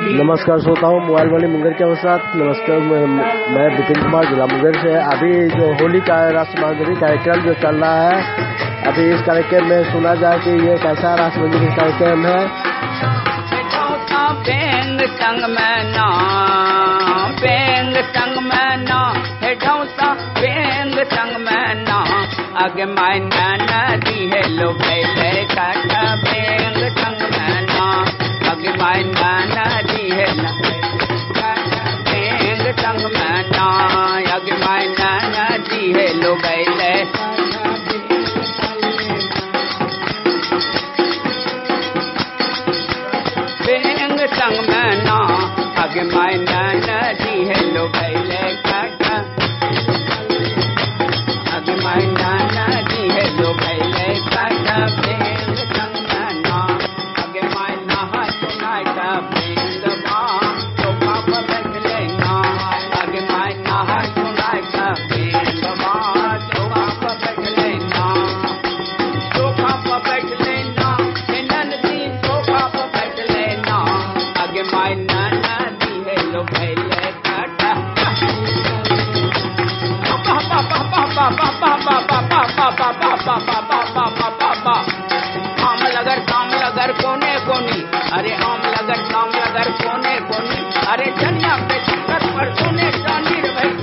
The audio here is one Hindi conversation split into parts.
नमस्कार श्रोताओं, मोबाइल वाली मुंगेर के साथ नमस्कार। मैं विपिन कुमार, जिला मुंगेर से। अभी जो होली का राष्ट्रमंजरी कार्यक्रम जो चल रहा है, अभी इस कार्यक्रम में सुना जाए कि ये कैसा राष्ट्रमंजरी कार्यक्रम है। बेंग संग में ना, बेंग संग में ना, हेठौसा बेंग संग में ना, आगे मायना नदी है लो पहले काटा बेंग संग में ना, आगे मायना नदी है ना बेंग संग में ना, आगे मायना नदी है लो पहले बेंग संग में ना, आगे मायना नदी है लो पहले काटा, आगे मायना नदी है लो पहले काटा बेंग संग में ना, आगे मायना हाथ नाटा बेंग बा तो पाप बैठ लेना, आगे मायना हाथ नाटा बेंग बा तो पाप बैठ लेना, तो पाप बैठ लेना, नंदी तो पाप बैठ लेना, आगे मायना नदी है लो पहले काटा, आम लगर कोने कोनी, अरे आम लगर कोने कोनी, अरे जन्या पे छत पर सोने चांदी रे भाई,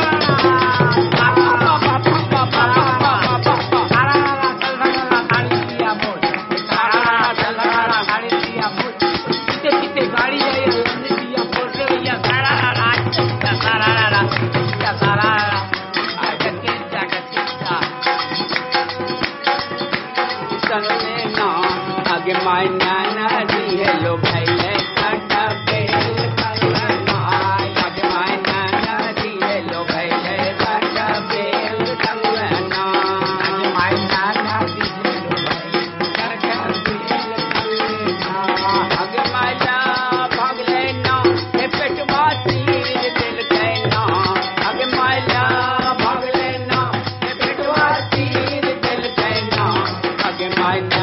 आगे मायना नदी है लो पहले काटा बेल संगना, आगे मायना नदी है लो पहले काटा बेल संगना, आगे मायना नदी है लो पहले काटा बेल संगना, आगे मायना भाग लेना हे पेटवा तीर दिल कहना, आगे मायना भाग लेना हे पेटवा तीर दिल कहना, आगे मायना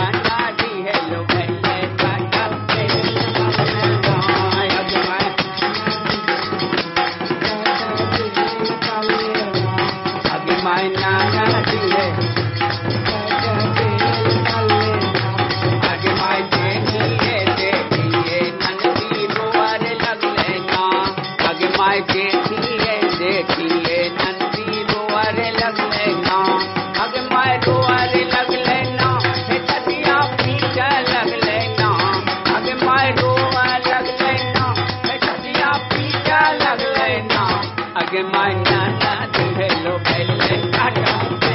देखिए नंदी रोअरे लग लेना, अगे माय रोअरे लग लेना, हे छतिया पीछे लग लेना, अगे माय रोअरे लग लेना, हे छतिया पीछे लग लेना, अगे माय नाना दिहे लो पहले काटा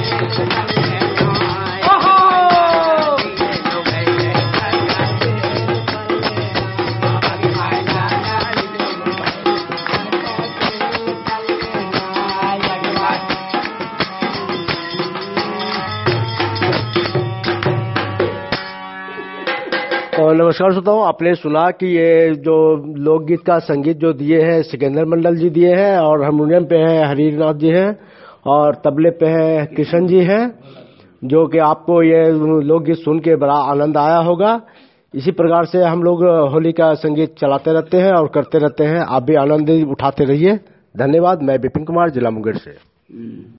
और नमस्कार श्रोताओं, आपने सुना कि ये जो लोकगीत का संगीत जो दिए हैं सिकंदर मंडल जी दिए हैं, और हारमोनियम पे हैं हरिनाथ जी हैं, और तबले पे हैं किशन जी हैं, जो कि आपको ये लोकगीत सुन के बड़ा आनंद आया होगा। इसी प्रकार से हम लोग होली का संगीत चलाते रहते हैं और करते रहते हैं। आप भी आनंद उठाते रहिए। धन्यवाद। मैं विपिन कुमार, जिला मुंगेर से।